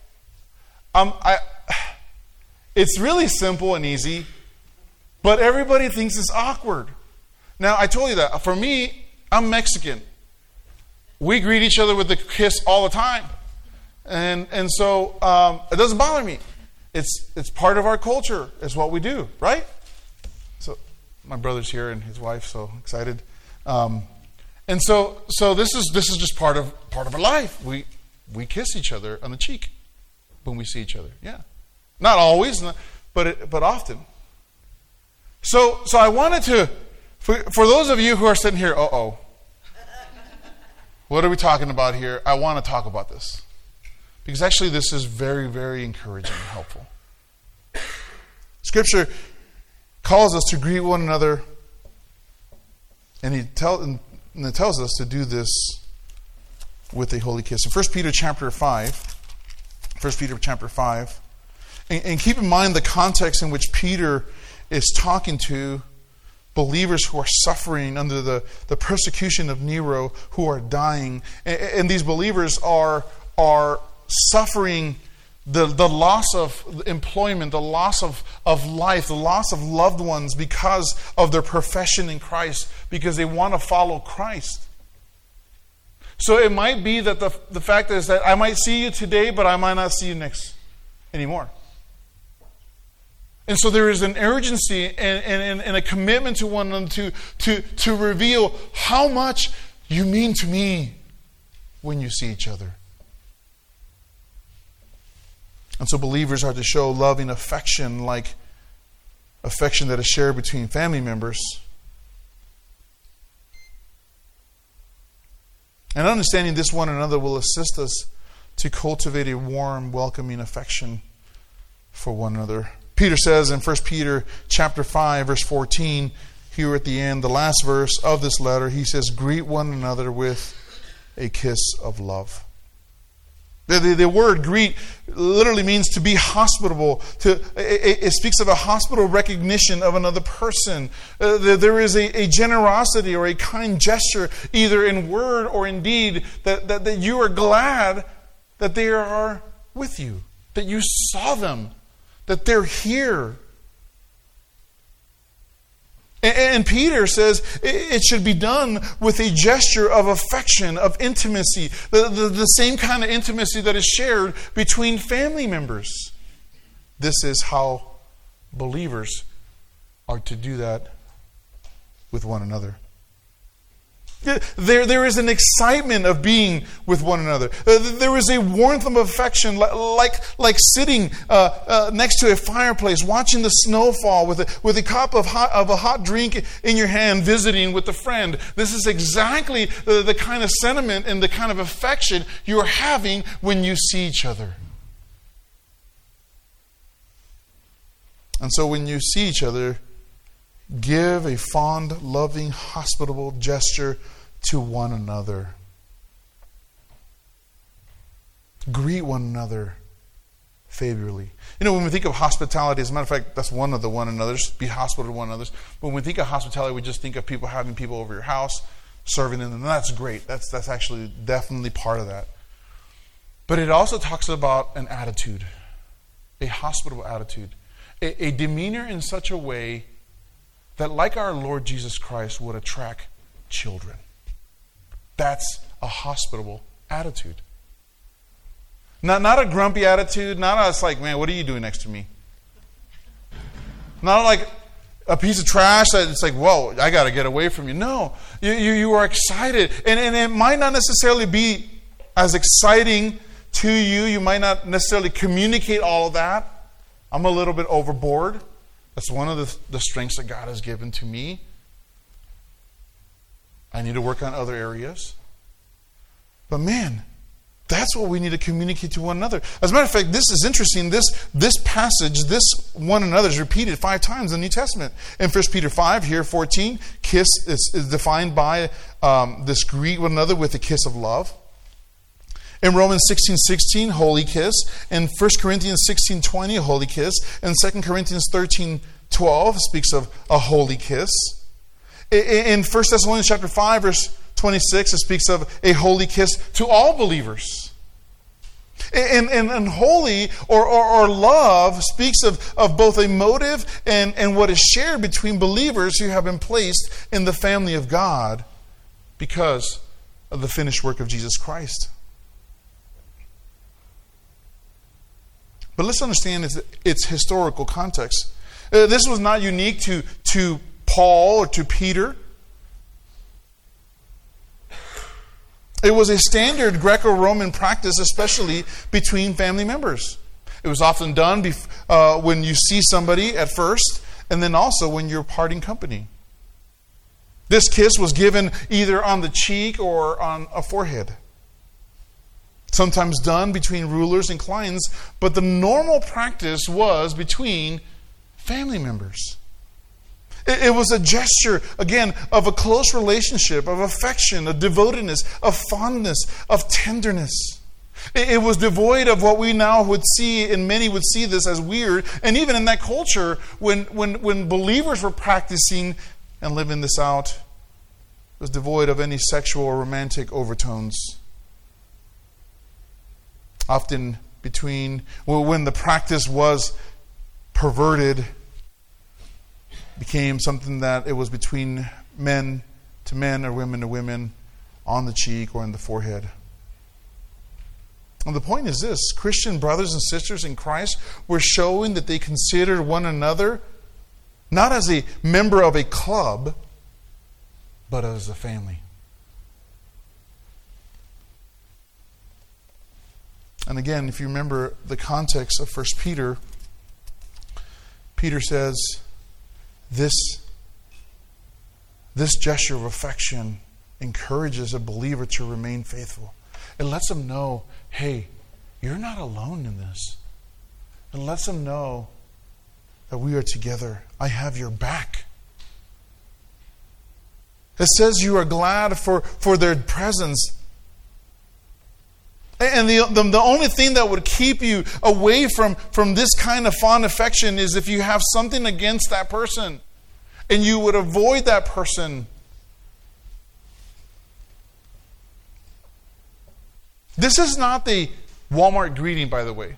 It's really simple and easy, but everybody thinks it's awkward. Now, I told you that. For me, I'm Mexican. We greet each other with a kiss all the time. And so it doesn't bother me. It's part of our culture. It's what we do, right? So my brother's here and his wife, so excited. And so this is just part of our life. We kiss each other on the cheek when we see each other. Yeah. Not always, but often. So I wanted to, for those of you who are sitting here, what are we talking about here? I want to talk about this. Because actually this is very, very encouraging and helpful. Scripture calls us to greet one another, and it tells us to do this with a holy kiss. In 1 Peter chapter 5, and keep in mind the context in which Peter is talking to believers who are suffering under the persecution of Nero, who are dying. And these believers are suffering the loss of employment, the loss of life, the loss of loved ones because of their profession in Christ, because they want to follow Christ. So it might be that the fact is that I might see you today, but I might not see you next anymore. And so there is an urgency and a commitment to one another to reveal how much you mean to me when you see each other. And so believers are to show loving affection like affection that is shared between family members. And understanding this one another will assist us to cultivate a warm, welcoming affection for one another. Peter says in 1 Peter chapter 5, verse 14, here at the end, the last verse of this letter, he says, greet one another with a kiss of love. The word greet literally means to be hospitable. It speaks of a hospitable recognition of another person. There is a generosity or a kind gesture, either in word or in deed, that you are glad that they are with you, that you saw them, that they're here. And Peter says it should be done with a gesture of affection, of intimacy, the same kind of intimacy that is shared between family members. This is how believers are to do that with one another. There is an excitement of being with one another. There is a warmth of affection, like sitting next to a fireplace, watching the snow fall with a cup of a hot drink in your hand, visiting with a friend. This is exactly the kind of sentiment and the kind of affection you are having when you see each other. And so when you see each other, give a fond, loving, hospitable gesture to one another. Greet one another favorably. You know, when we think of hospitality, as a matter of fact, that's one of the one another's, be hospitable to one another's. But when we think of hospitality, we just think of people having people over your house, serving them, and that's great. That's actually definitely part of that. But it also talks about an attitude, a hospitable attitude, a demeanor in such a way that, like our Lord Jesus Christ, would attract children. That's a hospitable attitude. Not a grumpy attitude, not a, it's like, man, what are you doing next to me? Not like a piece of trash that it's like, whoa, I got to get away from you. No, you are excited. And it might not necessarily be as exciting to you. You might not necessarily communicate all of that. I'm a little bit overboard. That's one of the strengths that God has given to me. I need to work on other areas. But man, that's what we need to communicate to one another. As a matter of fact, this is interesting. This passage, this one another is repeated 5 times in the New Testament. In 1 Peter 5, here 14, kiss is defined by this greet one another with a kiss of love. In Romans 16:16, holy kiss. In 1 Corinthians 16:20, a holy kiss. In 2 Corinthians 13:12, speaks of a holy kiss. In 1 Thessalonians chapter 5, verse 26, it speaks of a holy kiss to all believers. And holy or love speaks of both a motive and what is shared between believers who have been placed in the family of God because of the finished work of Jesus Christ. But let's understand its historical context. This was not unique to Paul or to Peter. It was a standard Greco-Roman practice, especially between family members. It was often done when you see somebody at first, and then also when you're parting company. This kiss was given either on the cheek or on a forehead. Sometimes done between rulers and clients, but the normal practice was between family members. It was a gesture, again, of a close relationship, of affection, of devotedness, of fondness, of tenderness. It was devoid of what we now would see, and many would see this as weird. And even in that culture, when believers were practicing and living this out, it was devoid of any sexual or romantic overtones. Often when the practice was perverted, became something that it was between men to men or women to women on the cheek or in the forehead. And the point is this: Christian brothers and sisters in Christ were showing that they considered one another not as a member of a club, but as a family. And again, if you remember the context of 1 Peter, Peter says, this gesture of affection encourages a believer to remain faithful. It lets them know, hey, you're not alone in this. It lets them know that we are together. I have your back. It says you are glad for their presence. And the only thing that would keep you away from this kind of fond affection is if you have something against that person. And you would avoid that person. This is not the Walmart greeting, by the way.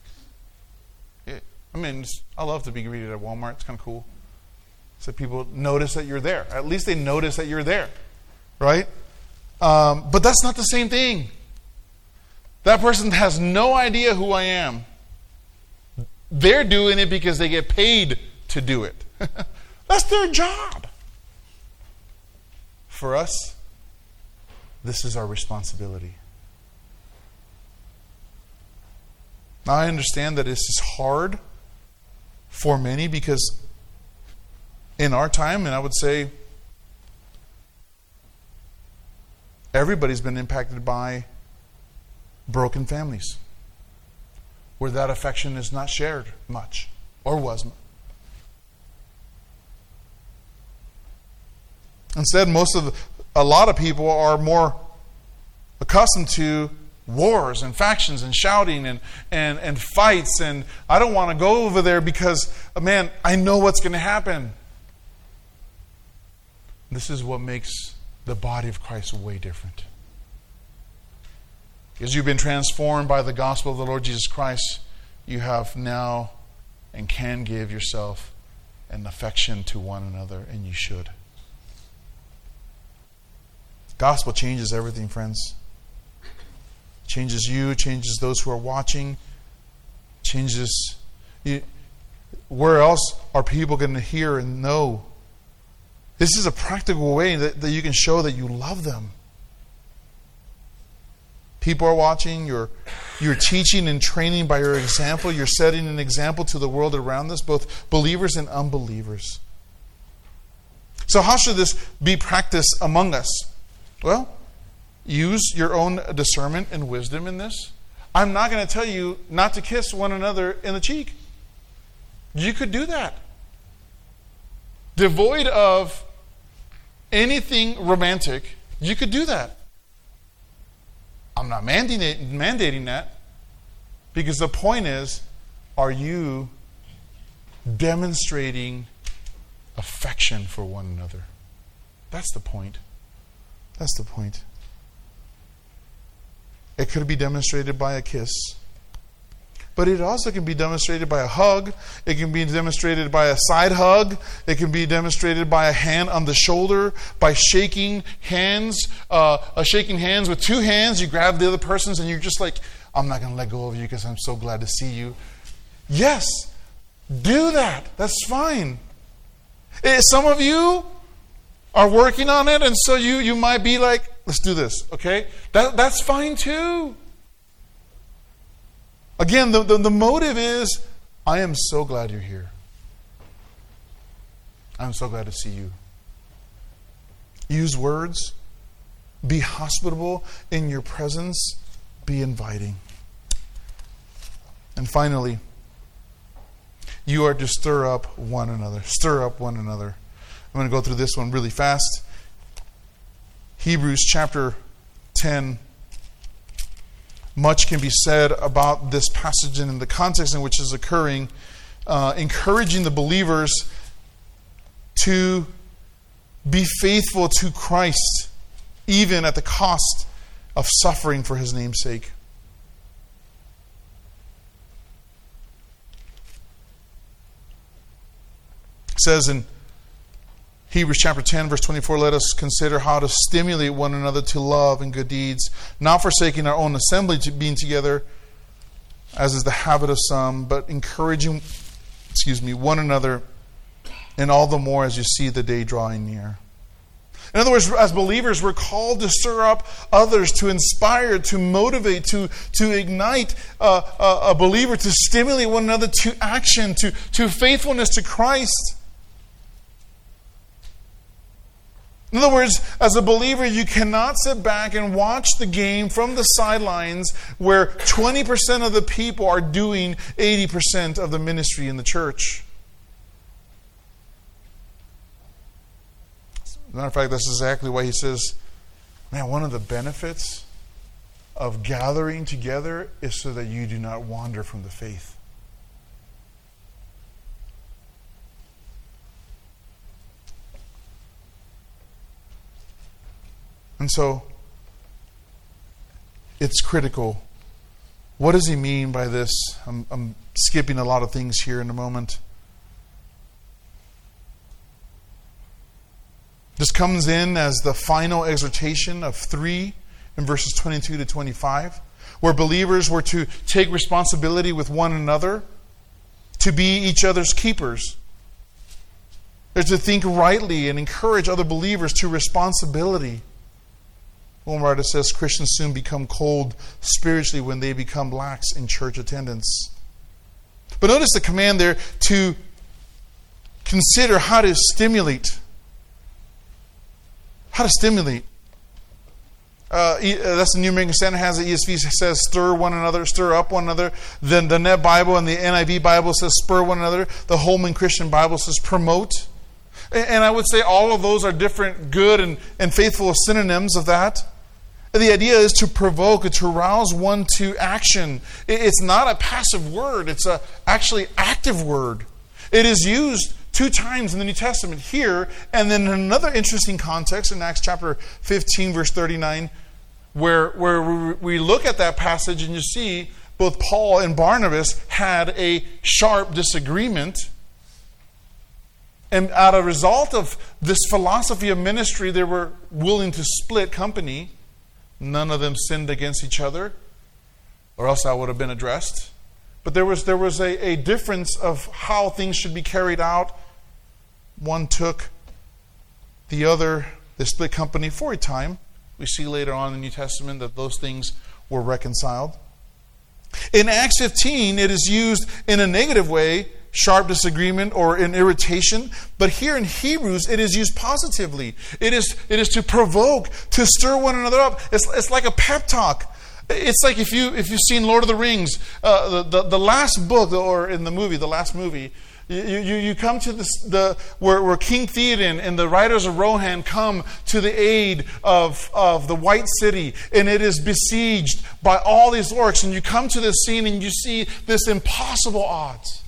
I love to be greeted at Walmart. It's kind of cool. So people notice that you're there. At least they notice that you're there. Right? But that's not the same thing. That person has no idea who I am. They're doing it because they get paid to do it. That's their job. For us, this is our responsibility. Now, I understand that this is hard for many because in our time, and I would say everybody's been impacted by broken families where that affection is not shared much or wasn't. Instead, a lot of people are more accustomed to wars and factions and shouting and fights, and I don't want to go over there because, man, I know what's going to happen. This is what makes the body of Christ way different. As you've been transformed by the gospel of the Lord Jesus Christ, you have now and can give yourself an affection to one another, and you should. Gospel changes everything, friends. Changes you, changes those who are watching, changes you. Where else are people going to hear and know? This is a practical way that you can show that you love them. People are watching, you're teaching and training by your example. You're setting an example to the world around us, both believers and unbelievers. So how should this be practiced among us? Well, use your own discernment and wisdom in this. I'm not going to tell you not to kiss one another in the cheek. You could do that. Devoid of anything romantic, you could do that. I'm not mandating that, because the point is, are you demonstrating affection for one another? That's the point. That's the point. It could be demonstrated by a kiss. But it also can be demonstrated by a hug. It can be demonstrated by a side hug. It can be demonstrated by a hand on the shoulder, by shaking hands. Shaking hands with two hands. You grab the other person's and you're just like, I'm not going to let go of you because I'm so glad to see you. Yes, do that. That's fine. Some of you are working on it, and so you might be like, let's do this, okay? That's fine too. Again, the motive is, I am so glad you're here. I'm so glad to see you. Use words. Be hospitable in your presence. Be inviting. And finally, you are to stir up one another. Stir up one another. I'm going to go through this one really fast. Hebrews chapter 10. Much can be said about this passage and in the context in which it's occurring, encouraging the believers to be faithful to Christ, even at the cost of suffering for His name's sake. It says in Hebrews chapter 10, verse 24, let us consider how to stimulate one another to love and good deeds, not forsaking our own assembly to being together, as is the habit of some, but encouraging, one another, and all the more as you see the day drawing near. In other words, as believers, we're called to stir up others, to inspire, to motivate, to ignite a believer, to stimulate one another to action, to faithfulness to Christ. In other words, as a believer, you cannot sit back and watch the game from the sidelines where 20% of the people are doing 80% of the ministry in the church. As a matter of fact, that's exactly why he says, man, one of the benefits of gathering together is so that you do not wander from the faith. And so, it's critical. What does he mean by this? I'm skipping a lot of things here in a moment. This comes in as the final exhortation of 3 in verses 22 to 25, where believers were to take responsibility with one another, to be each other's keepers. They're to think rightly and encourage other believers to responsibility. One writer says Christians soon become cold spiritually when they become lax in church attendance. But notice the command there to consider how to stimulate. How to stimulate. That's the New American Standard has it. ESV says stir one another, stir up one another. Then the Net Bible and the NIV Bible says spur one another. The Holman Christian Bible says promote. And I would say all of those are different good and faithful synonyms of that. The idea is to provoke, to rouse one to action. It's not a passive word. It's a actually active word. It is used 2 times in the New Testament here, and then in another interesting context in Acts chapter 15, verse 39, where we look at that passage and you see both Paul and Barnabas had a sharp disagreement. And as a result of this philosophy of ministry, they were willing to split company. None of them sinned against each other, or else that would have been addressed. But there was a difference of how things should be carried out. One took the other, they split company for a time. We see later on in the New Testament that those things were reconciled. In Acts 15, it is used in a negative way, sharp disagreement or an irritation. But here in Hebrews, it is used positively. It is to provoke, to stir one another up. It's like a pep talk. It's like if you've seen Lord of the Rings, the last book, or in the movie, the last movie, you come to where King Theoden and the riders of Rohan come to the aid of the White City, and it is besieged by all these orcs. And you come to this scene and you see this impossible odds.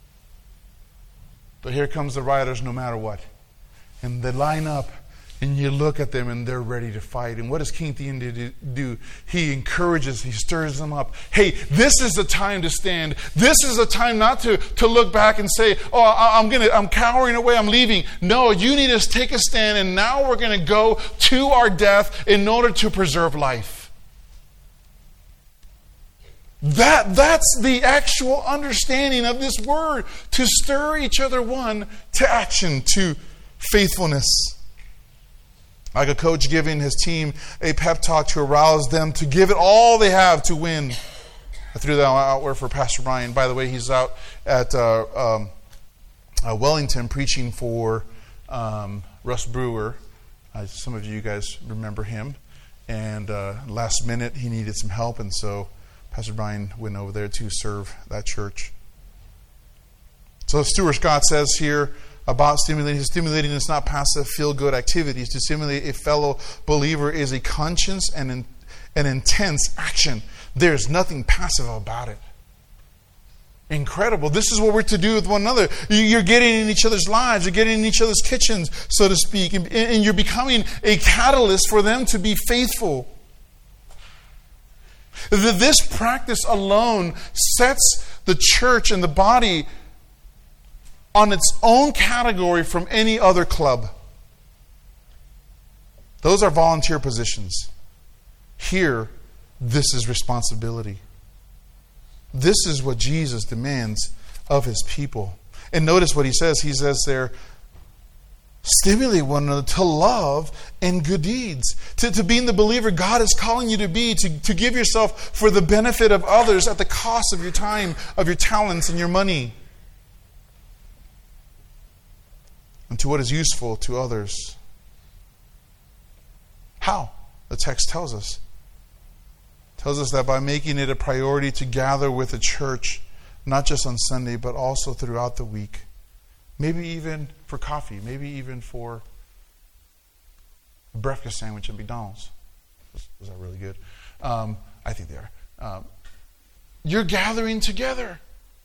But here comes the riders no matter what. And they line up, and you look at them, and they're ready to fight. And what does King Theoden do? He encourages, he stirs them up. Hey, this is the time to stand. This is the time not to look back and say, oh, I'm cowering away, I'm leaving. No, you need to take a stand, and now we're going to go to our death in order to preserve life. That's the actual understanding of this word, to stir each other one to action, to faithfulness. Like a coach giving his team a pep talk to arouse them to give it all they have to win. I threw that out there for Pastor Brian. By the way, he's out at Wellington preaching for Russ Brewer. Some of you guys remember him. And last minute he needed some help, and so Pastor Brian went over there to serve that church. So Stuart Scott says here about stimulating. Stimulating is not passive feel-good activities. To stimulate a fellow believer is a conscious and an intense action. There's nothing passive about it. Incredible. This is what we're to do with one another. You're getting in each other's lives. You're getting in each other's kitchens, so to speak. And you're becoming a catalyst for them to be faithful. This practice alone sets the church and the body on its own category from any other club. Those are volunteer positions. Here, this is responsibility. This is what Jesus demands of his people. And notice what he says. He says there, stimulate one another to love and good deeds. To being the believer God is calling you to be, to give yourself for the benefit of others at the cost of your time, of your talents, and your money. And to what is useful to others. How? The text tells us. It tells us that by making it a priority to gather with the church, not just on Sunday, but also throughout the week. Maybe even for coffee. Maybe even for a breakfast sandwich at McDonald's. Was that really good? I think they are. You're gathering together.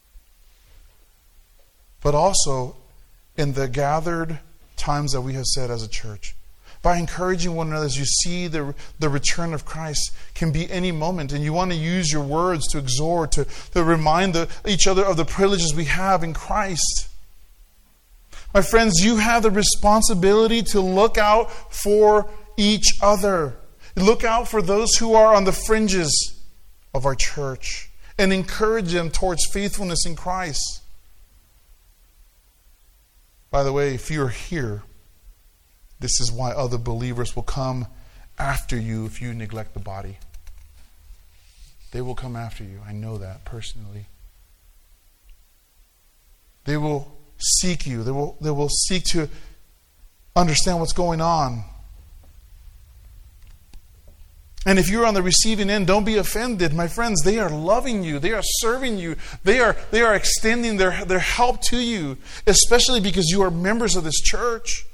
But also in the gathered times that we have set as a church. By encouraging one another as you see the return of Christ can be any moment. And you want to use your words to exhort, to remind each other of the privileges we have in Christ. My friends, you have the responsibility to look out for each other. Look out for those who are on the fringes of our church and encourage them towards faithfulness in Christ. By the way, if you're here, this is why other believers will come after you if you neglect the body. They will come after you. I know that personally. They will seek you. They will seek to understand what's going on. And if you're on the receiving end, don't be offended. My friends, they are loving you. They are serving you. They are extending their help to you, especially because you are members of this church.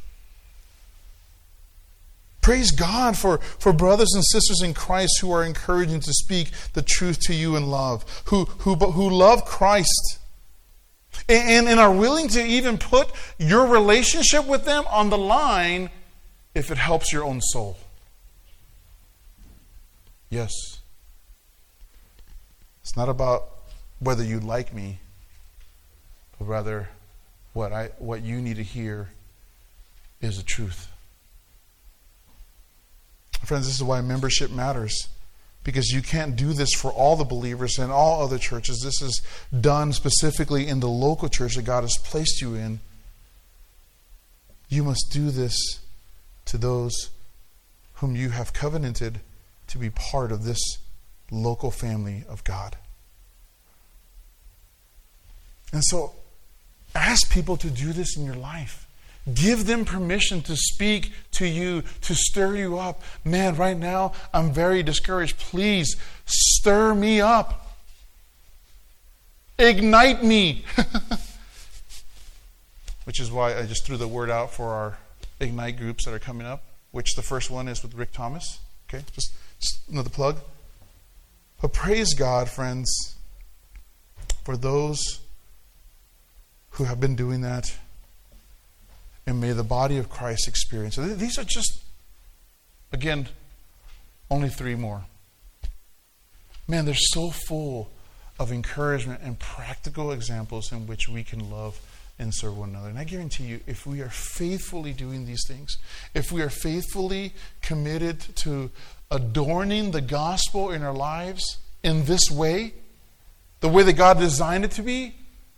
Praise God for brothers and sisters in Christ who are encouraging to speak the truth to you in love, who love Christ, and are willing to even put your relationship with them on the line if it helps your own soul. Yes. It's not about whether you like me, but rather what you need to hear is the truth. Friends, this is why membership matters. Because you can't do this for all the believers and all other churches. This is done specifically in the local church that God has placed you in. You must do this to those whom you have covenanted to be part of this local family of God. And so, ask people to do this in your life. Give them permission to speak to you, to stir you up. Man, right now, I'm very discouraged. Please, stir me up. Ignite me. Which is why I just threw the word out for our Ignite groups that are coming up, which the first one is with Rick Thomas. Okay, just another plug. But praise God, friends, for those who have been doing that. And may the body of Christ experience. So these are just, again, only 3 more. Man, they're so full of encouragement and practical examples in which we can love and serve one another. And I guarantee you, if we are faithfully doing these things, if we are faithfully committed to adorning the gospel in our lives in this way, the way that God designed it to be,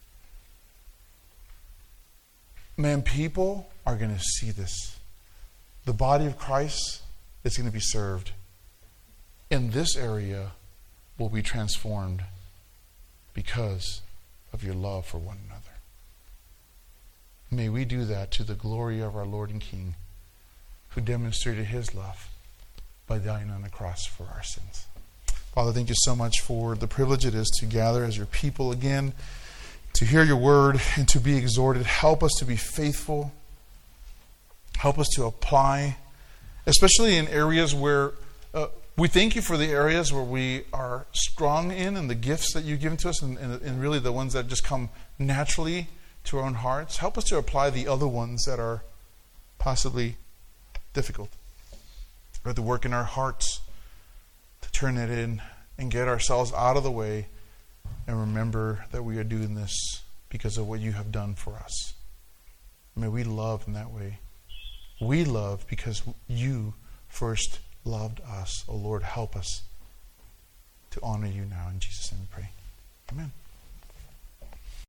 man, people are going to see this. The body of Christ is going to be served. In this area will be transformed because of your love for one another. May we do that to the glory of our Lord and King, who demonstrated His love by dying on the cross for our sins. Father, thank you so much for the privilege it is to gather as your people again, to hear your word and to be exhorted. Help us to be faithful. Help us to apply, especially in areas where we thank you for the areas where we are strong in and the gifts that you've given to us and really the ones that just come naturally to our own hearts. Help us to apply the other ones that are possibly difficult. We have to work in our hearts to turn it in and get ourselves out of the way and remember that we are doing this because of what you have done for us. May we love in that way. We love because you first loved us. Oh Lord, help us to honor you now. In Jesus' name we pray. Amen.